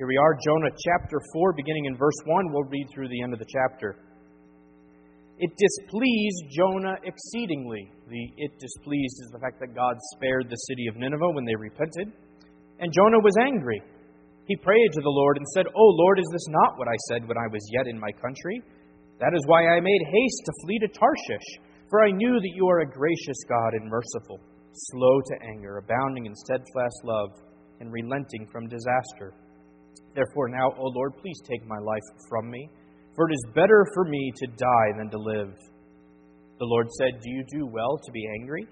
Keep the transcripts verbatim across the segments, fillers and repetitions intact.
Here we are, Jonah chapter four, beginning in verse one. We'll read through the end of the chapter. It displeased Jonah exceedingly. The it displeased is the fact that God spared the city of Nineveh when they repented. And Jonah was angry. He prayed to the Lord and said, "O Lord, is this not what I said when I was yet in my country? That is why I made haste to flee to Tarshish, for I knew that you are a gracious God and merciful, slow to anger, abounding in steadfast love, and relenting from disaster. Therefore now, O Lord, please take my life from me, for it is better for me to die than to live." The Lord said, "Do you do well to be angry?"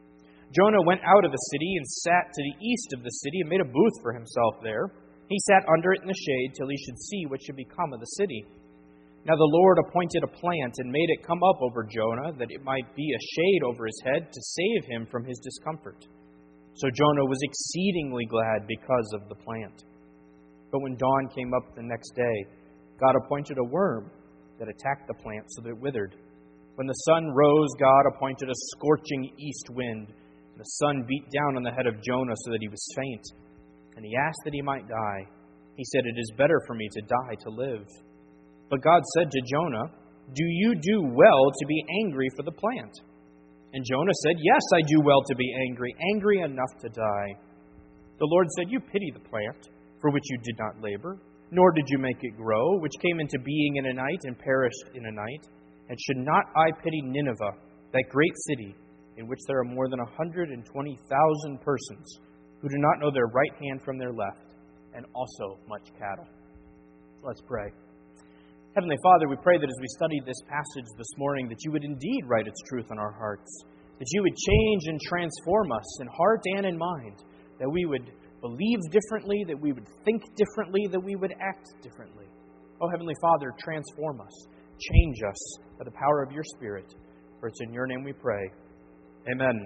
Jonah went out of the city and sat to the east of the city and made a booth for himself there. He sat under it in the shade till he should see what should become of the city. Now the Lord appointed a plant and made it come up over Jonah, that it might be a shade over his head to save him from his discomfort. So Jonah was exceedingly glad because of the plant. But when dawn came up the next day, God appointed a worm that attacked the plant so that it withered. When the sun rose, God appointed a scorching east wind. And the sun beat down on the head of Jonah so that he was faint. And he asked that he might die. He said, "It is better for me to die to live." But God said to Jonah, "Do you do well to be angry for the plant?" And Jonah said, "Yes, I do well to be angry, angry enough to die." The Lord said, "You pity the plant, for which you did not labor, nor did you make it grow, which came into being in a night and perished in a night. And should not I pity Nineveh, that great city, in which there are more than one hundred twenty thousand persons who do not know their right hand from their left, and also much cattle?" Let's pray. Heavenly Father, we pray that as we study this passage this morning, that you would indeed write its truth on our hearts, that you would change and transform us in heart and in mind, that we would believe differently, that we would think differently, that we would act differently. Oh, Heavenly Father, transform us, change us by the power of your Spirit, for it's in your name we pray. Amen.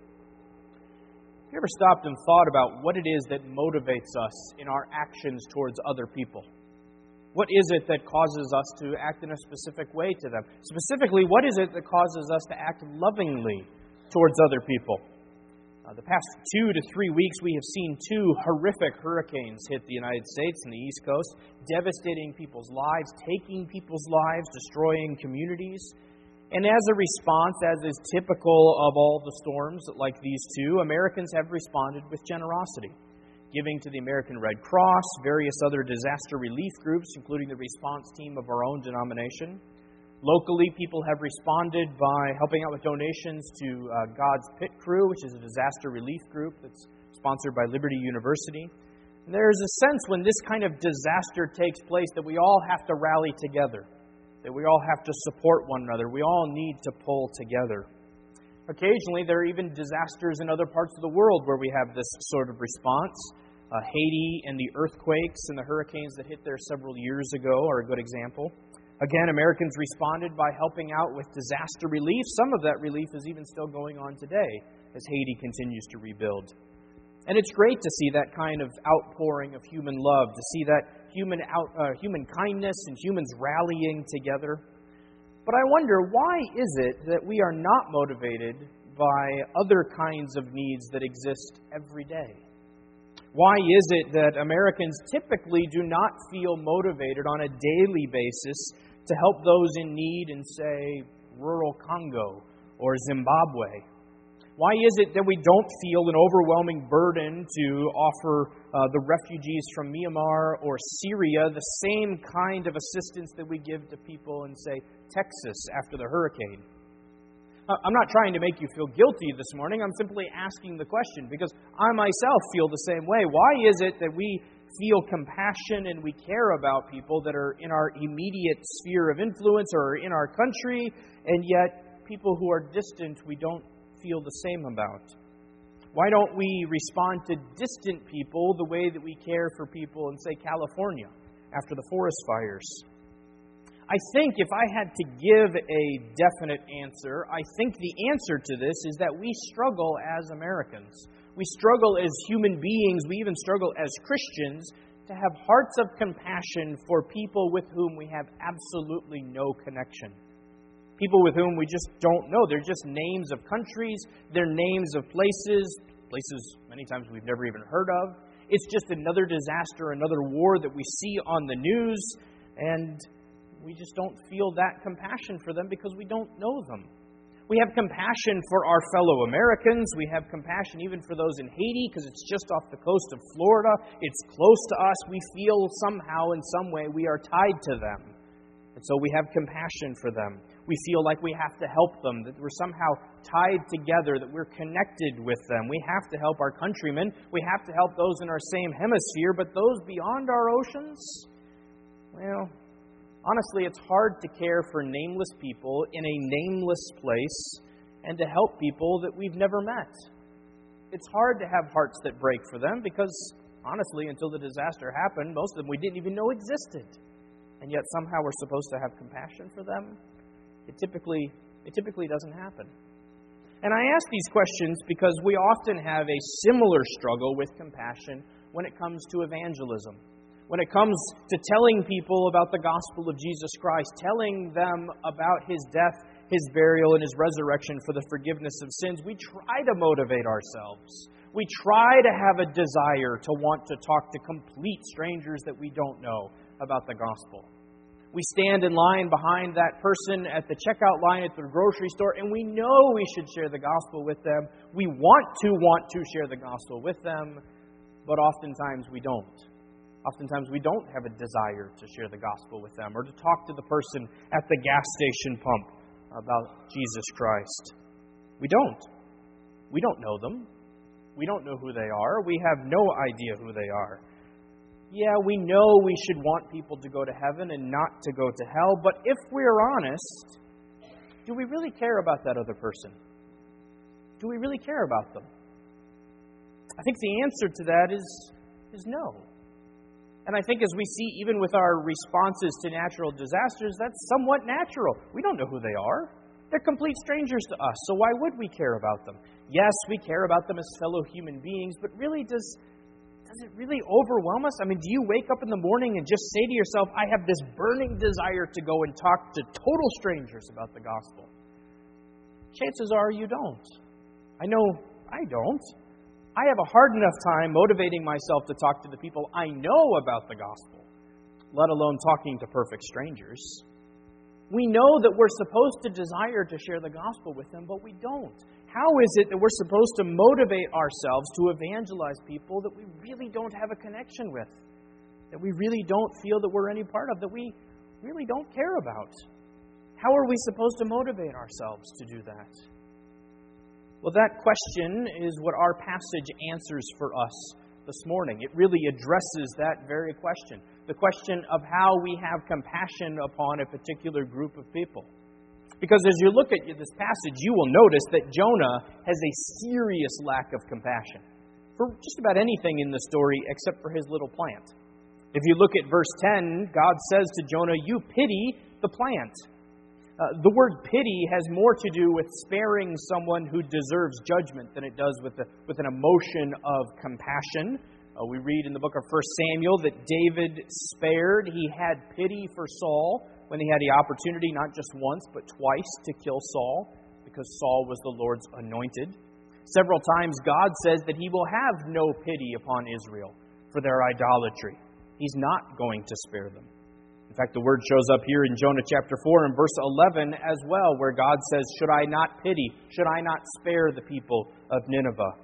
Have you ever stopped and thought about what it is that motivates us in our actions towards other people? What is it that causes us to act in a specific way to them? Specifically, what is it that causes us to act lovingly towards other people? Uh, the past two to three weeks, we have seen two horrific hurricanes hit the United States and the East Coast, devastating people's lives, taking people's lives, destroying communities. And as a response, as is typical of all the storms like these two, Americans have responded with generosity, giving to the American Red Cross, various other disaster relief groups, including the response team of our own denomination. Locally, people have responded by helping out with donations to uh, God's Pit Crew, which is a disaster relief group that's sponsored by Liberty University. And there's a sense when this kind of disaster takes place that we all have to rally together, that we all have to support one another. We all need to pull together. Occasionally, there are even disasters in other parts of the world where we have this sort of response. Uh, Haiti and the earthquakes and the hurricanes that hit there several years ago are a good example. Again, Americans responded by helping out with disaster relief. Some of that relief is even still going on today as Haiti continues to rebuild. And it's great to see that kind of outpouring of human love, to see that human out, uh, human kindness and humans rallying together. But I wonder, why is it that we are not motivated by other kinds of needs that exist every day? Why is it that Americans typically do not feel motivated on a daily basis to help those in need in, say, rural Congo or Zimbabwe? Why is it that we don't feel an overwhelming burden to offer uh, the refugees from Myanmar or Syria the same kind of assistance that we give to people in, say, Texas after the hurricane? I'm not trying to make you feel guilty this morning. I'm simply asking the question because I myself feel the same way. Why is it that we feel compassion and we care about people that are in our immediate sphere of influence or in our country, and yet people who are distant we don't feel the same about? Why don't we respond to distant people the way that we care for people in, say, California after the forest fires? I think if I had to give a definite answer, I think the answer to this is that we struggle as Americans. We struggle as human beings, we even struggle as Christians, to have hearts of compassion for people with whom we have absolutely no connection. People with whom we just don't know. They're just names of countries, they're names of places, places many times we've never even heard of. It's just another disaster, another war that we see on the news, and we just don't feel that compassion for them because we don't know them. We have compassion for our fellow Americans. We have compassion even for those in Haiti because it's just off the coast of Florida. It's close to us. We feel somehow, in some way, we are tied to them. And so we have compassion for them. We feel like we have to help them, that we're somehow tied together, that we're connected with them. We have to help our countrymen. We have to help those in our same hemisphere, but those beyond our oceans, well, honestly, it's hard to care for nameless people in a nameless place and to help people that we've never met. It's hard to have hearts that break for them because, honestly, until the disaster happened, most of them we didn't even know existed. And yet somehow we're supposed to have compassion for them. It typically, it typically doesn't happen. And I ask these questions because we often have a similar struggle with compassion when it comes to evangelism. When it comes to telling people about the gospel of Jesus Christ, telling them about His death, His burial, and His resurrection for the forgiveness of sins, we try to motivate ourselves. We try to have a desire to want to talk to complete strangers that we don't know about the gospel. We stand in line behind that person at the checkout line at the grocery store, and we know we should share the gospel with them. We want to want to share the gospel with them, but oftentimes we don't. Oftentimes we don't have a desire to share the gospel with them or to talk to the person at the gas station pump about Jesus Christ. We don't. We don't know them. We don't know who they are. We have no idea who they are. Yeah, we know we should want people to go to heaven and not to go to hell, but if we're honest, do we really care about that other person? Do we really care about them? I think the answer to that is, is no. And I think as we see even with our responses to natural disasters, that's somewhat natural. We don't know who they are. They're complete strangers to us, so why would we care about them? Yes, we care about them as fellow human beings, but really does... Does it really overwhelm us? I mean, do you wake up in the morning and just say to yourself, I have this burning desire to go and talk to total strangers about the gospel? Chances are you don't. I know I don't. I have a hard enough time motivating myself to talk to the people I know about the gospel, let alone talking to perfect strangers. We know that we're supposed to desire to share the gospel with them, but we don't. How is it that we're supposed to motivate ourselves to evangelize people that we really don't have a connection with, that we really don't feel that we're any part of, that we really don't care about? How are we supposed to motivate ourselves to do that? Well, that question is what our passage answers for us this morning. It really addresses that very question, the question of how we have compassion upon a particular group of people. Because as you look at this passage, you will notice that Jonah has a serious lack of compassion for just about anything in the story except for his little plant. If you look at verse ten, God says to Jonah, you pity the plant. Uh, the word pity has more to do with sparing someone who deserves judgment than it does with, the, with an emotion of compassion. Uh, we read in the book of First Samuel that David spared, he had pity for Saul when he had the opportunity, not just once, but twice, to kill Saul, because Saul was the Lord's anointed. Several times God says that He will have no pity upon Israel for their idolatry. He's not going to spare them. In fact, the word shows up here in Jonah chapter four and verse eleven as well, where God says, should I not pity, should I not spare the people of Nineveh?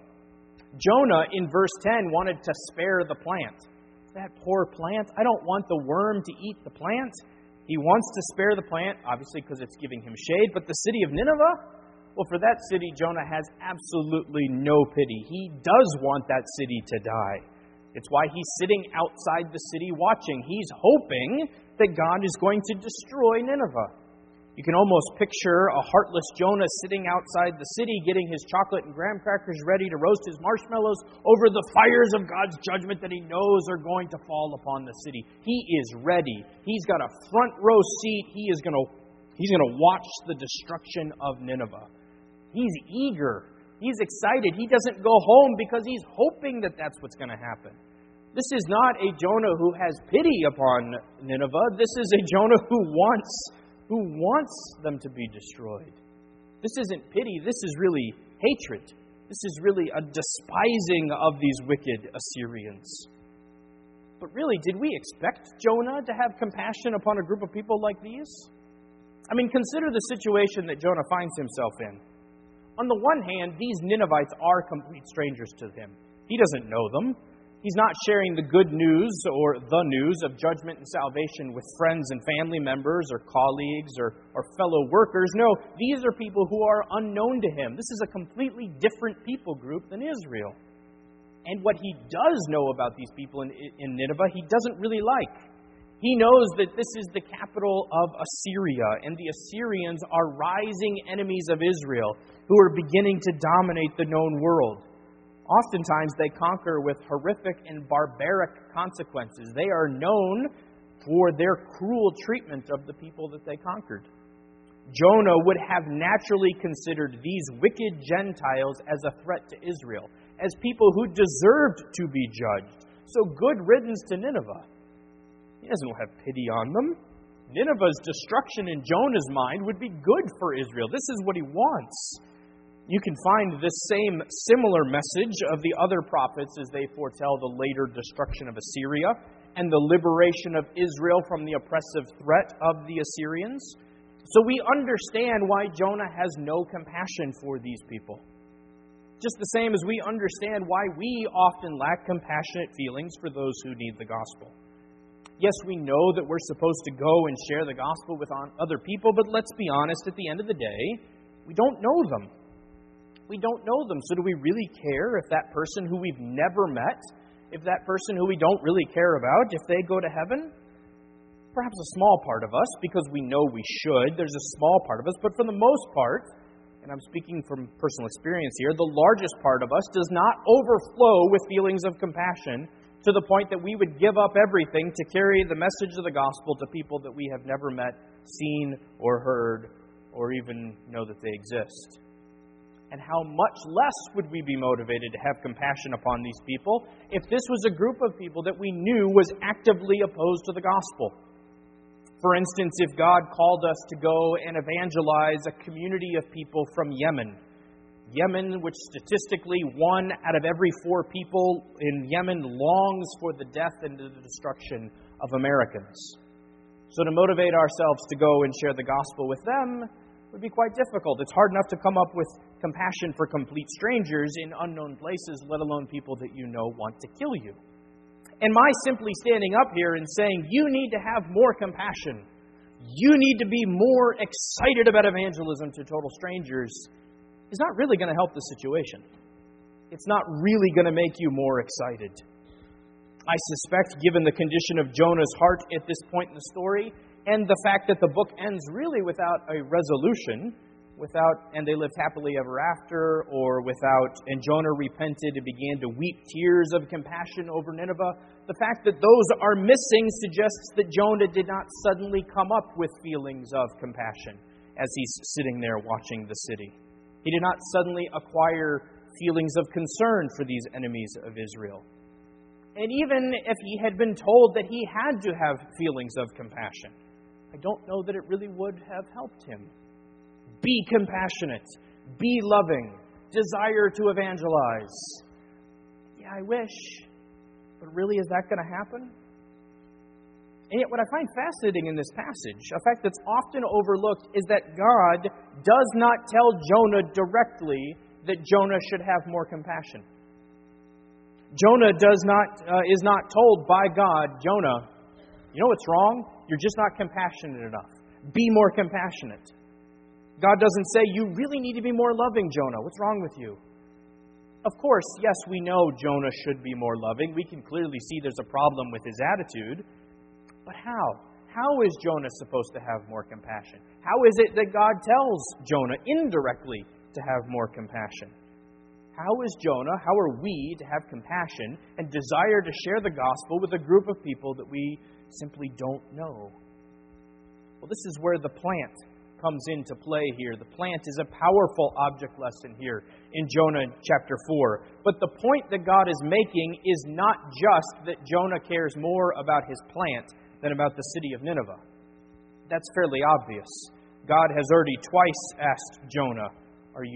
Jonah, in verse ten, wanted to spare the plant. That poor plant, I don't want the worm to eat the plant. He wants to spare the plant, obviously because it's giving him shade, but the city of Nineveh? Well, for that city, Jonah has absolutely no pity. He does want that city to die. It's why he's sitting outside the city watching. He's hoping that God is going to destroy Nineveh. You can almost picture a heartless Jonah sitting outside the city, getting his chocolate and graham crackers ready to roast his marshmallows over the fires of God's judgment that he knows are going to fall upon the city. He is ready. He's got a front row seat. He is going to, he's going to watch the destruction of Nineveh. He's eager. He's excited. He doesn't go home because he's hoping that that's what's going to happen. This is not a Jonah who has pity upon Nineveh. This is a Jonah who wants who wants them to be destroyed. This isn't pity, this is really hatred. This is really a despising of these wicked Assyrians. But really, did we expect Jonah to have compassion upon a group of people like these? I mean, consider the situation that Jonah finds himself in. On the one hand, these Ninevites are complete strangers to him. He doesn't know them. He's not sharing the good news or the news of judgment and salvation with friends and family members or colleagues or, or fellow workers. No, these are people who are unknown to him. This is a completely different people group than Israel. And what he does know about these people in, in Nineveh, he doesn't really like. He knows that this is the capital of Assyria, and the Assyrians are rising enemies of Israel who are beginning to dominate the known world. Oftentimes, they conquer with horrific and barbaric consequences. They are known for their cruel treatment of the people that they conquered. Jonah would have naturally considered these wicked Gentiles as a threat to Israel, as people who deserved to be judged. So good riddance to Nineveh. He doesn't have pity on them. Nineveh's destruction in Jonah's mind would be good for Israel. This is what he wants. You can find this same similar message of the other prophets as they foretell the later destruction of Assyria and the liberation of Israel from the oppressive threat of the Assyrians. So we understand why Jonah has no compassion for these people. Just the same as we understand why we often lack compassionate feelings for those who need the gospel. Yes, we know that we're supposed to go and share the gospel with other people, but let's be honest, at the end of the day, we don't know them. We don't know them. So do we really care if that person who we've never met, if that person who we don't really care about, if they go to heaven? Perhaps a small part of us, because we know we should. There's a small part of us. But for the most part, and I'm speaking from personal experience here, the largest part of us does not overflow with feelings of compassion to the point that we would give up everything to carry the message of the gospel to people that we have never met, seen, or heard, or even know that they exist. And how much less would we be motivated to have compassion upon these people if this was a group of people that we knew was actively opposed to the gospel? For instance, if God called us to go and evangelize a community of people from Yemen, Yemen, which statistically one out of every four people in Yemen longs for the death and the destruction of Americans. So to motivate ourselves to go and share the gospel with them would be quite difficult. It's hard enough to come up with compassion for complete strangers in unknown places, let alone people that you know want to kill you. And my simply standing up here and saying, you need to have more compassion, you need to be more excited about evangelism to total strangers, is not really going to help the situation. It's not really going to make you more excited. I suspect, given the condition of Jonah's heart at this point in the story, and the fact that the book ends really without a resolution, without, and they lived happily ever after, or without, and Jonah repented and began to weep tears of compassion over Nineveh, the fact that those are missing suggests that Jonah did not suddenly come up with feelings of compassion as he's sitting there watching the city. He did not suddenly acquire feelings of concern for these enemies of Israel. And even if he had been told that he had to have feelings of compassion, I don't know that it really would have helped him. Be compassionate. Be loving. Desire to evangelize. Yeah, I wish. But really, is that going to happen? And yet what I find fascinating in this passage, a fact that's often overlooked, is that God does not tell Jonah directly that Jonah should have more compassion. Jonah does not uh, is not told by God, Jonah, you know what's wrong? You're just not compassionate enough. Be more compassionate. God doesn't say, you really need to be more loving, Jonah. What's wrong with you? Of course, yes, we know Jonah should be more loving. We can clearly see there's a problem with his attitude. But how? How is Jonah supposed to have more compassion? How is it that God tells Jonah indirectly to have more compassion? How is Jonah, how are we to have compassion and desire to share the gospel with a group of people that we simply don't know? Well, this is where the plant comes into play here. The plant is a powerful object lesson here in Jonah chapter four. But the point that God is making is not just that Jonah cares more about his plant than about the city of Nineveh. That's fairly obvious. God has already twice asked Jonah, are you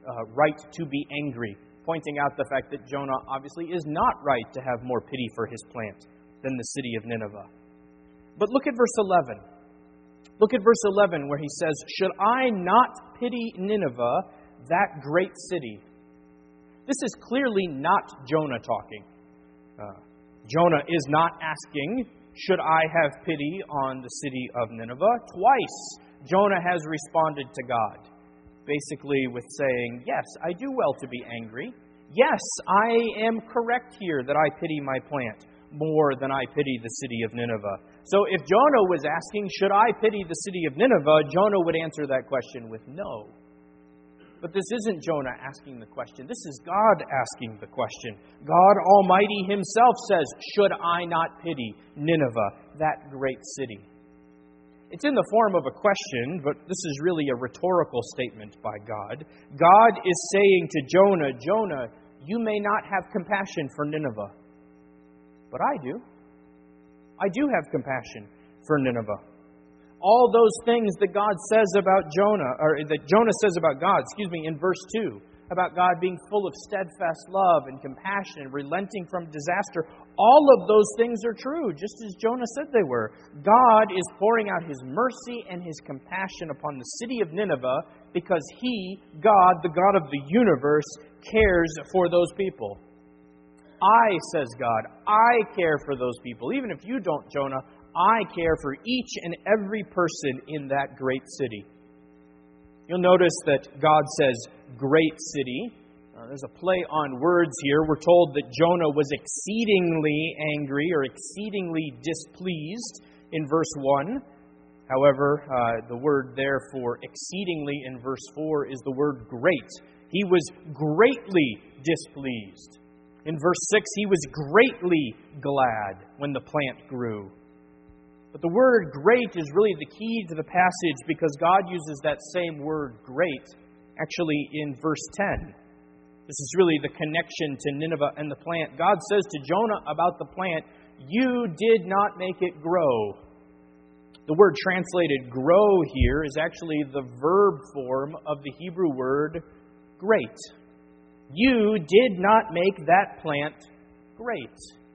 uh, right to be angry, pointing out the fact that Jonah obviously is not right to have more pity for his plant than the city of Nineveh. But look at verse eleven. Look at verse eleven where he says, "Should I not pity Nineveh, that great city?" This is clearly not Jonah talking. Uh, Jonah is not asking, "Should I have pity on the city of Nineveh?" Twice Jonah has responded to God, basically with saying, "Yes, I do well to be angry. Yes, I am correct here that I pity my plant more than I pity the city of Nineveh." So if Jonah was asking, "Should I pity the city of Nineveh?" Jonah would answer that question with no. But this isn't Jonah asking the question. This is God asking the question. God Almighty Himself says, "Should I not pity Nineveh, that great city?" It's in the form of a question, but this is really a rhetorical statement by God. God is saying to Jonah, "Jonah, you may not have compassion for Nineveh, but I do. I do have compassion for Nineveh." All those things that God says about Jonah, or that Jonah says about God, excuse me, in verse two, about God being full of steadfast love and compassion and relenting from disaster, all of those things are true, just as Jonah said they were. God is pouring out His mercy and His compassion upon the city of Nineveh because He, God, the God of the universe, cares for those people. I, says God, I care for those people. Even if you don't, Jonah, I care for each and every person in that great city. You'll notice that God says, great city. Uh, there's a play on words here. We're told that Jonah was exceedingly angry or exceedingly displeased in verse one. However, uh, the word there for exceedingly in verse four is the word great. He was greatly displeased. In verse six, he was greatly glad when the plant grew. But the word great is really the key to the passage because God uses that same word great actually in verse ten. This is really the connection to Nineveh and the plant. God says to Jonah about the plant, "You did not make it grow." The word translated grow here is actually the verb form of the Hebrew word great. You did not make that plant great.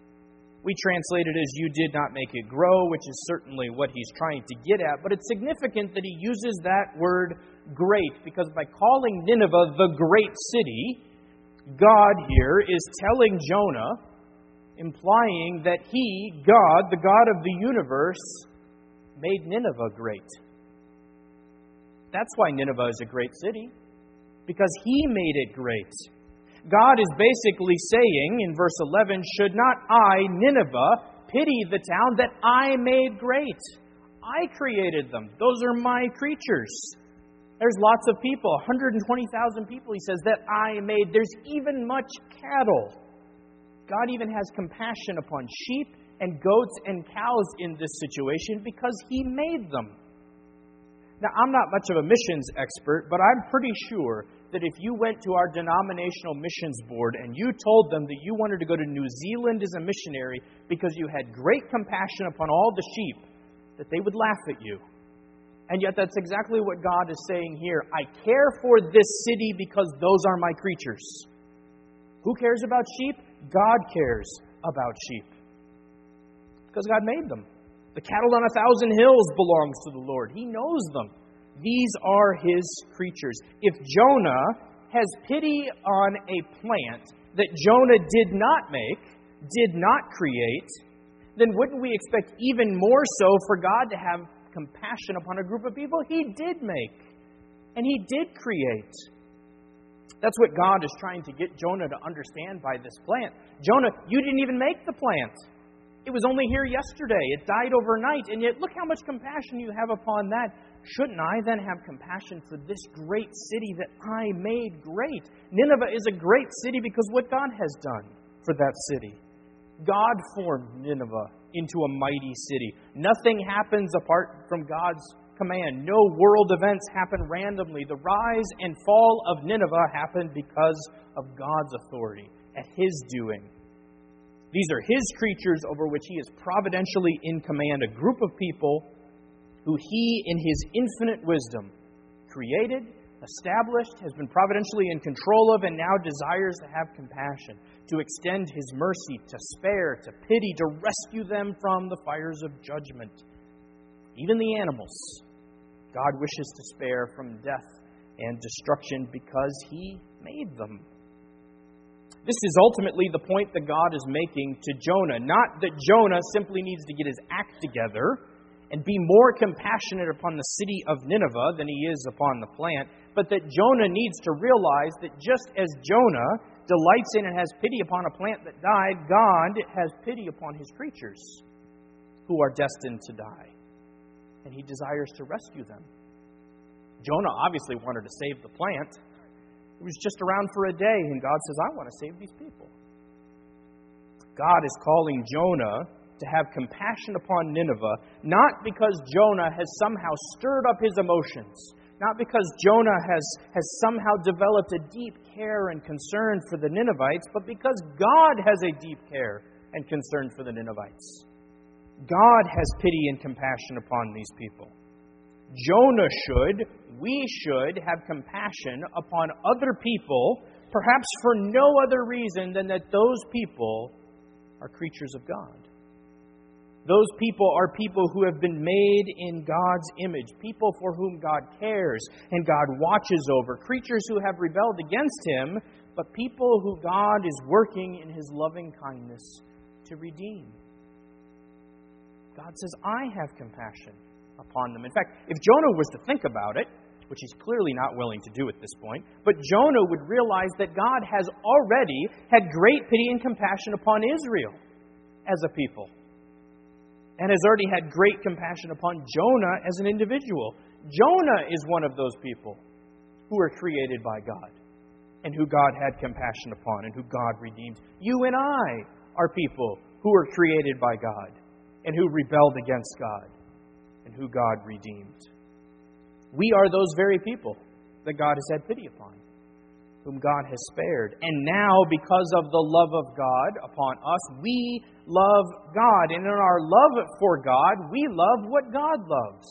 We translate it as "you did not make it grow," which is certainly what he's trying to get at. But it's significant that he uses that word great because by calling Nineveh the great city, God here is telling Jonah, implying that He, God, the God of the universe, made Nineveh great. That's why Nineveh is a great city, because He made it great. God is basically saying in verse eleven, "Should not I, Nineveh, pity the town that I made great? I created them. Those are my creatures. There's lots of people, one hundred twenty thousand people," he says, "that I made. There's even much cattle." God even has compassion upon sheep and goats and cows in this situation because He made them. Now, I'm not much of a missions expert, but I'm pretty sure that if you went to our denominational missions board and you told them that you wanted to go to New Zealand as a missionary because you had great compassion upon all the sheep, that they would laugh at you. And yet that's exactly what God is saying here. I care for this city because those are my creatures. Who cares about sheep? God cares about sheep. Because God made them. The cattle on a thousand hills belongs to the Lord. He knows them. These are His creatures. If Jonah has pity on a plant that Jonah did not make, did not create, then wouldn't we expect even more so for God to have compassion upon a group of people He did make and He did create? That's what God is trying to get Jonah to understand by this plant. Jonah, you didn't even make the plant. It was only here yesterday. It died overnight, and yet look how much compassion you have upon that. Shouldn't I then have compassion for this great city that I made great? Nineveh is a great city because what God has done for that city. God formed Nineveh into a mighty city. Nothing happens apart from God's command. No world events happen randomly. The rise and fall of Nineveh happened because of God's authority, at His doing. These are His creatures over which He is providentially in command, a group of people who He, in His infinite wisdom, created established, has been providentially in control of, and now desires to have compassion, to extend His mercy, to spare, to pity, to rescue them from the fires of judgment. Even the animals, God wishes to spare from death and destruction because He made them. This is ultimately the point that God is making to Jonah. Not that Jonah simply needs to get his act together and be more compassionate upon the city of Nineveh than he is upon the plant, but that Jonah needs to realize that just as Jonah delights in and has pity upon a plant that died, God has pity upon His creatures who are destined to die. And He desires to rescue them. Jonah obviously wanted to save the plant. It was just around for a day, and God says, I want to save these people. God is calling Jonah to have compassion upon Nineveh, not because Jonah has somehow stirred up his emotions, not because Jonah has, has somehow developed a deep care and concern for the Ninevites, but because God has a deep care and concern for the Ninevites. God has pity and compassion upon these people. Jonah should, we should have compassion upon other people, perhaps for no other reason than that those people are creatures of God. Those people are people who have been made in God's image, people for whom God cares and God watches over, creatures who have rebelled against Him, but people who God is working in His loving kindness to redeem. God says, I have compassion upon them. In fact, if Jonah was to think about it, which he's clearly not willing to do at this point, but Jonah would realize that God has already had great pity and compassion upon Israel as a people, and has already had great compassion upon Jonah as an individual. Jonah is one of those people who are created by God, and who God had compassion upon, and who God redeemed. You and I are people who are created by God, and who rebelled against God, and who God redeemed. We are those very people that God has had pity upon, whom God has spared. And now, because of the love of God upon us, we love God. And in our love for God, we love what God loves.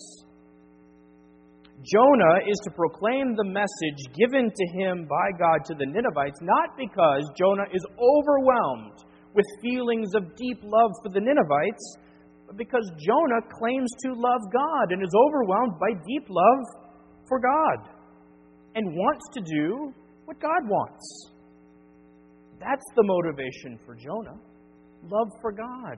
Jonah is to proclaim the message given to him by God to the Ninevites, not because Jonah is overwhelmed with feelings of deep love for the Ninevites, but because Jonah claims to love God and is overwhelmed by deep love for God and wants to do what God wants. That's the motivation for Jonah. Love for God.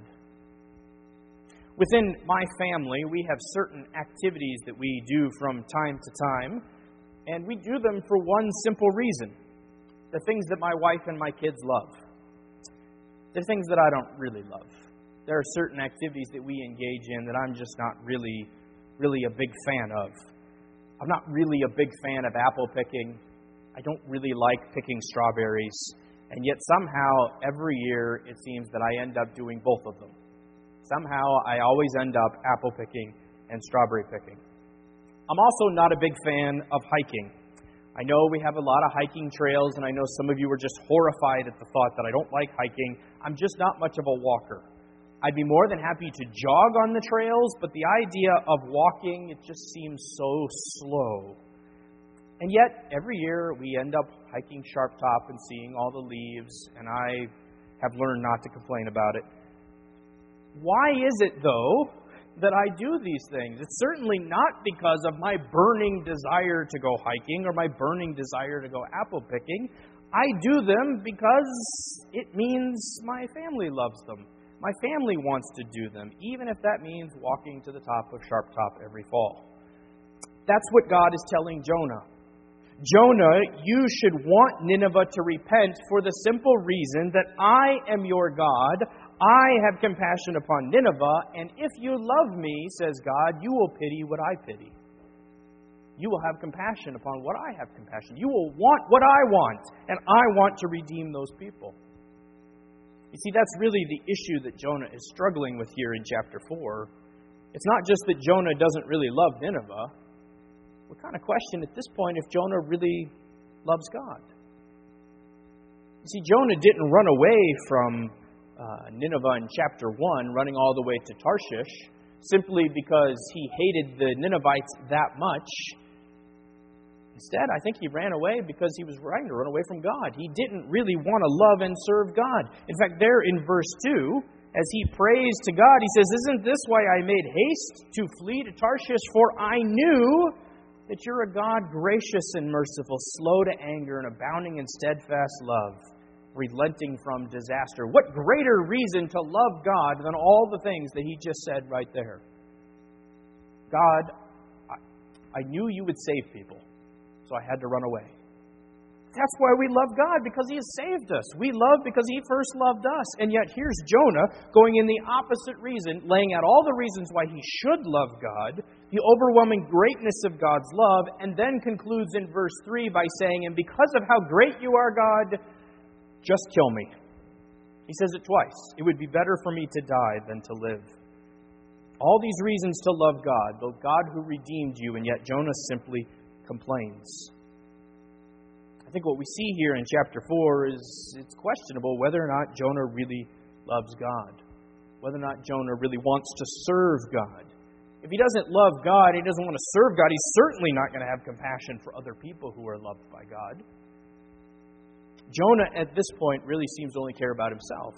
Within my family, we have certain activities that we do from time to time, and we do them for one simple reason. The things that my wife and my kids love. They're things that I don't really love. There are certain activities that we engage in that I'm just not really, really a big fan of. I'm not really a big fan of apple picking. I don't really like picking strawberries. And yet somehow, every year, it seems that I end up doing both of them. Somehow, I always end up apple picking and strawberry picking. I'm also not a big fan of hiking. I know we have a lot of hiking trails, and I know some of you are just horrified at the thought that I don't like hiking. I'm just not much of a walker. I'd be more than happy to jog on the trails, but the idea of walking, it just seems so slow. And yet, every year, we end up hiking Sharp Top and seeing all the leaves, and I have learned not to complain about it. Why is it, though, that I do these things? It's certainly not because of my burning desire to go hiking or my burning desire to go apple picking. I do them because it means my family loves them. My family wants to do them, even if that means walking to the top of Sharp Top every fall. That's what God is telling Jonah. Jonah, you should want Nineveh to repent for the simple reason that I am your God. I have compassion upon Nineveh, and if you love me, says God, you will pity what I pity. You will have compassion upon what I have compassion. You will want what I want, and I want to redeem those people. You see, that's really the issue that Jonah is struggling with here in chapter four. It's not just that Jonah doesn't really love Nineveh. We kind of question at this point if Jonah really loves God. You see, Jonah didn't run away from uh, Nineveh in chapter one, running all the way to Tarshish, simply because he hated the Ninevites that much. Instead, I think he ran away because he was trying to run away from God. He didn't really want to love and serve God. In fact, there in verse two, as he prays to God, he says, "Isn't this why I made haste to flee to Tarshish? For I knew that you're a God gracious and merciful, slow to anger and abounding in steadfast love, relenting from disaster." What greater reason to love God than all the things that he just said right there? God, I, I knew you would save people, so I had to run away. That's why we love God, because He has saved us. We love because He first loved us. And yet here's Jonah going in the opposite reason, laying out all the reasons why he should love God, the overwhelming greatness of God's love, and then concludes in verse three by saying, "And because of how great you are, God, just kill me." He says it twice. It would be better for me to die than to live. All these reasons to love God, the God who redeemed you, and yet Jonah simply complains. I think what we see here in chapter four is it's questionable whether or not Jonah really loves God, whether or not Jonah really wants to serve God. If he doesn't love God, he doesn't want to serve God, he's certainly not going to have compassion for other people who are loved by God. Jonah, at this point, really seems to only care about himself.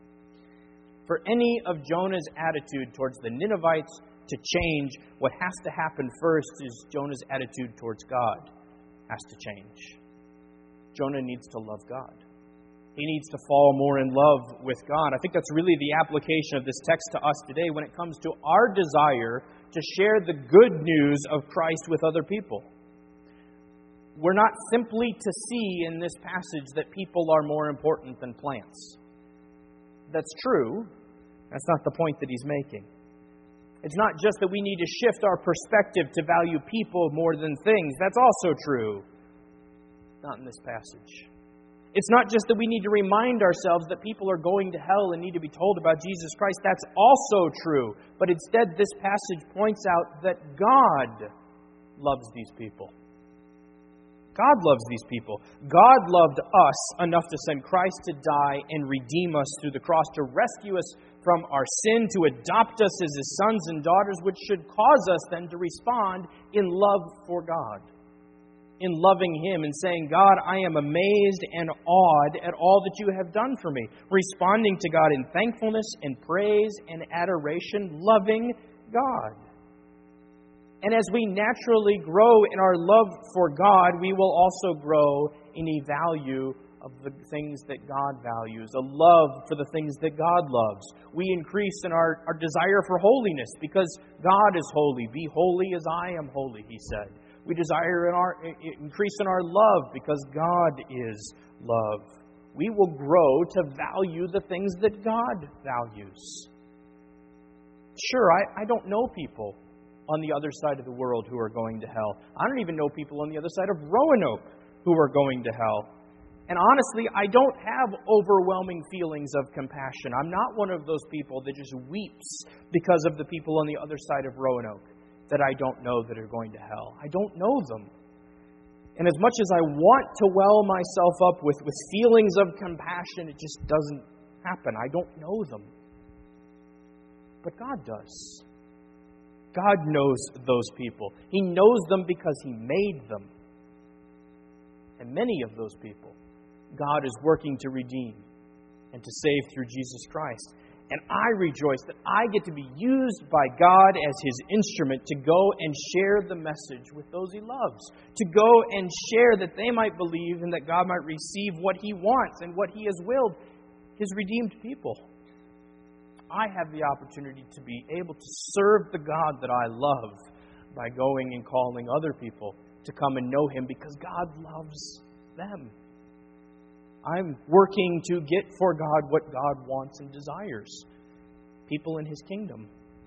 For any of Jonah's attitude towards the Ninevites to change, what has to happen first is Jonah's attitude towards God has to change. Jonah needs to love God. He needs to fall more in love with God. I think that's really the application of this text to us today when it comes to our desire to share the good news of Christ with other people. We're not simply to see in this passage that people are more important than plants. That's true. That's not the point that he's making. It's not just that we need to shift our perspective to value people more than things. That's also true. Not in this passage. It's not just that we need to remind ourselves that people are going to hell and need to be told about Jesus Christ. That's also true. But instead, this passage points out that God loves these people. God loves these people. God loved us enough to send Christ to die and redeem us through the cross, to rescue us from our sin, to adopt us as His sons and daughters, which should cause us then to respond in love for God. In loving Him and saying, "God, I am amazed and awed at all that you have done for me." Responding to God in thankfulness and praise and adoration, loving God. And as we naturally grow in our love for God, we will also grow in a value of the things that God values, a love for the things that God loves. We increase in our, our desire for holiness because God is holy. "Be holy as I am holy," He said. We desire in our increase in our love because God is love. We will grow to value the things that God values. Sure, I, I don't know people on the other side of the world who are going to hell. I don't even know people on the other side of Roanoke who are going to hell. And honestly, I don't have overwhelming feelings of compassion. I'm not one of those people that just weeps because of the people on the other side of Roanoke that I don't know that are going to hell. I don't know them. And as much as I want to well myself up with, with feelings of compassion, it just doesn't happen. I don't know them. But God does. God knows those people. He knows them because He made them. And many of those people, God is working to redeem and to save through Jesus Christ. And I rejoice that I get to be used by God as His instrument to go and share the message with those He loves. To go and share that they might believe and that God might receive what He wants and what He has willed, His redeemed people. I have the opportunity to be able to serve the God that I love by going and calling other people to come and know Him because God loves them. I'm working to get for God what God wants and desires. People in His kingdom.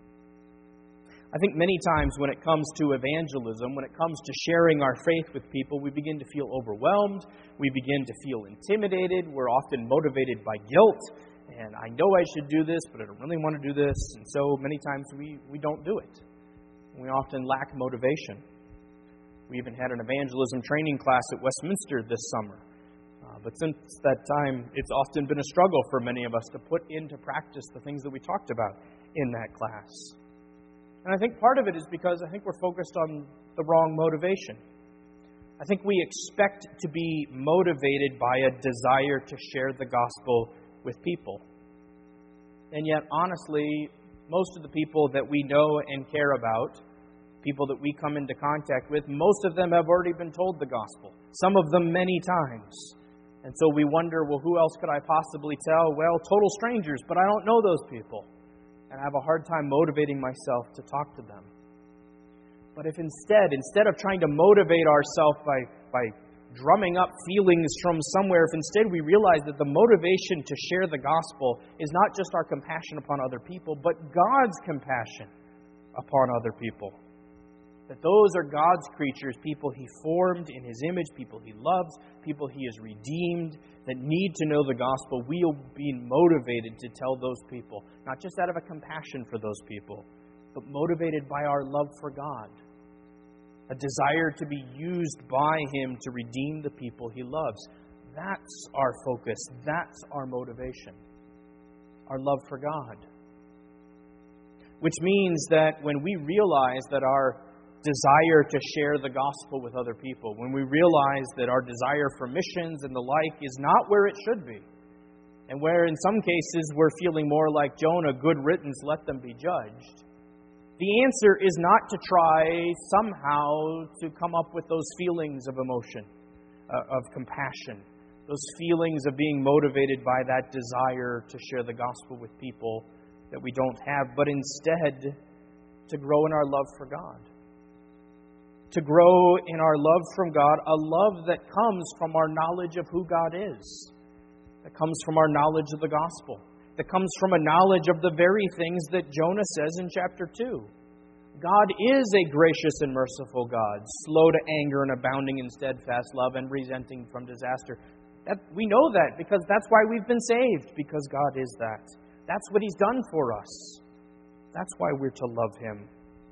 I think many times when it comes to evangelism, when it comes to sharing our faith with people, we begin to feel overwhelmed. We begin to feel intimidated. We're often motivated by guilt. And I know I should do this, but I don't really want to do this. And so many times we, we don't do it. We often lack motivation. We even had an evangelism training class at Westminster this summer. Uh, but since that time, it's often been a struggle for many of us to put into practice the things that we talked about in that class. And I think part of it is because I think we're focused on the wrong motivation. I I think we expect to be motivated by a desire to share the gospel with people. And yet, honestly, most of the people that we know and care about, people that we come into contact with, most of them have already been told the gospel. Some of them many times. And so we wonder, well, who else could I possibly tell? Well, total strangers, but I don't know those people. And I have a hard time motivating myself to talk to them. But if instead, instead of trying to motivate ourselves by, by drumming up feelings from somewhere, if instead we realize that the motivation to share the gospel is not just our compassion upon other people, but God's compassion upon other people. That those are God's creatures, people He formed in His image, people He loves, people He has redeemed, that need to know the gospel. We'll be motivated to tell those people, not just out of a compassion for those people, but motivated by our love for God. A desire to be used by Him to redeem the people He loves. That's our focus. That's our motivation. Our love for God. Which means that when we realize that our desire to share the gospel with other people, when we realize that our desire for missions and the like is not where it should be, and where in some cases we're feeling more like Jonah, good riddance, let them be judged, the answer is not to try somehow to come up with those feelings of emotion, uh, of compassion, those feelings of being motivated by that desire to share the gospel with people that we don't have, but instead to grow in our love for God. To grow in our love from God, a love that comes from our knowledge of who God is, that comes from our knowledge of the gospel, that comes from a knowledge of the very things that Jonah says in chapter two. God is a gracious and merciful God, slow to anger and abounding in steadfast love and resenting from disaster. That, we know that because that's why we've been saved, because God is that. That's what He's done for us. That's why we're to love Him.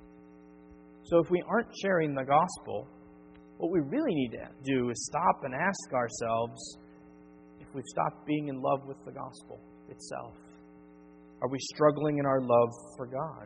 So if we aren't sharing the gospel, what we really need to do is stop and ask ourselves if we've stopped being in love with the gospel itself. Are we struggling in our love for God?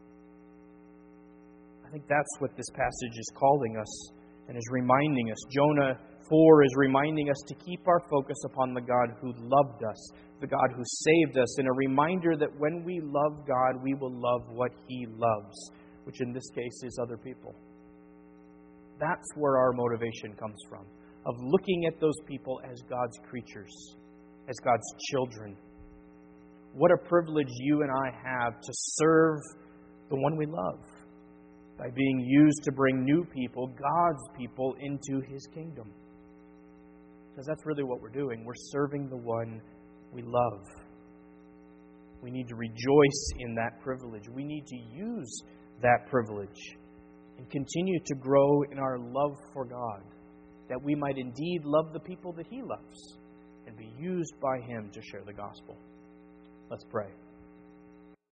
I think that's what this passage is calling us and is reminding us. Jonah four is reminding us to keep our focus upon the God who loved us, the God who saved us, and a reminder that when we love God, we will love what He loves, which in this case is other people. That's where our motivation comes from, of looking at those people as God's creatures, as God's children. What a privilege you and I have to serve the one we love by being used to bring new people, God's people, into His kingdom. Because that's really what we're doing. We're serving the one we love. We need to rejoice in that privilege. We need to use that privilege and continue to grow in our love for God, that we might indeed love the people that He loves and be used by Him to share the gospel. Let's pray.